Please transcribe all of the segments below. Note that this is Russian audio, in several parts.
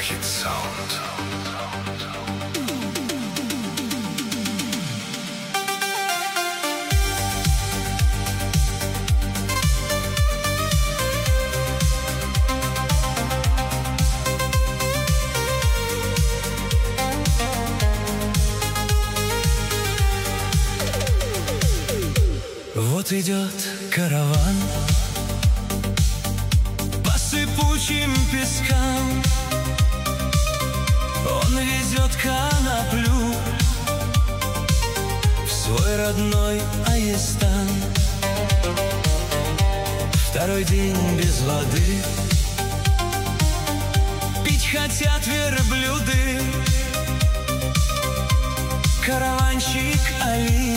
Нейрохит Саунд. Вот идет караван по сыпучим пескам. Он везет коноплю в свой родной Айстан. Второй день без воды, пить хотят верблюды. Караванщик Али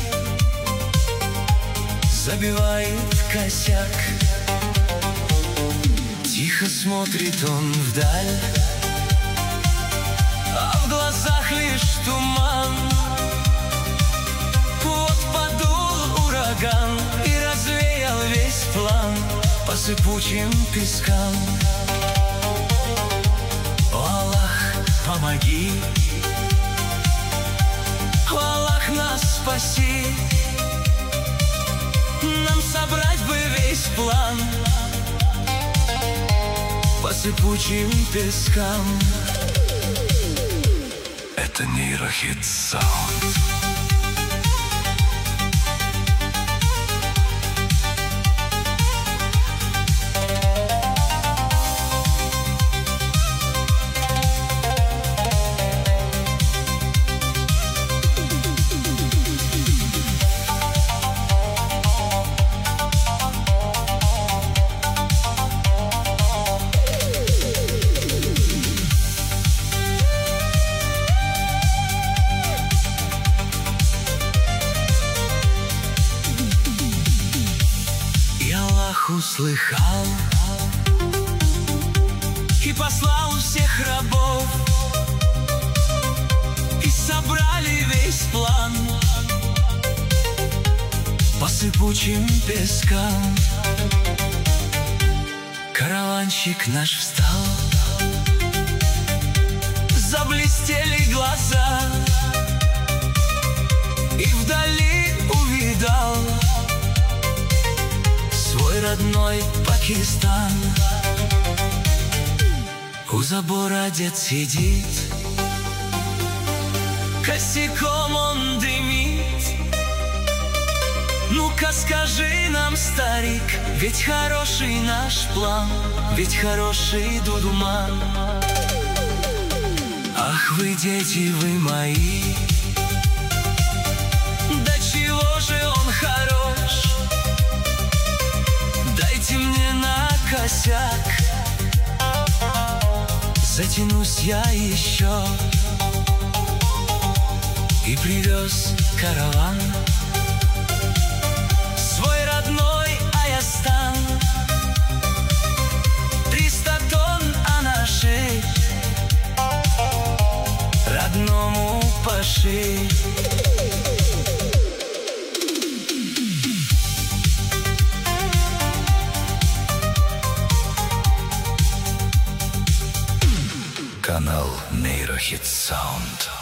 забивает косяк. Тихо смотрит он вдаль, а в глазах лишь туман. Вот подул ураган и развеял весь план по сыпучим пескам. О, Аллах, помоги! О, Аллах, нас спаси! Нам собрать бы весь план по сыпучим пескам. Это Нейрохит Саунд. Услыхал и послал всех рабов, и собрали весь план по сыпучим пескам. Караванщик наш встал, заблестели глаза, и вдали увидал свой родной Пакистан. У забора дед сидит, косяком он дымит. Ну-ка скажи нам, старик, ведь хороший наш план, ведь хороший дудуман. Ах вы, дети, вы мои, да чего же он хорош? Дайте мне на косяк, затянусь я еще. И привез караван свой родной Айстан. 300 тонн, а на шее родному Паше. Канал Нейрохит Саунд.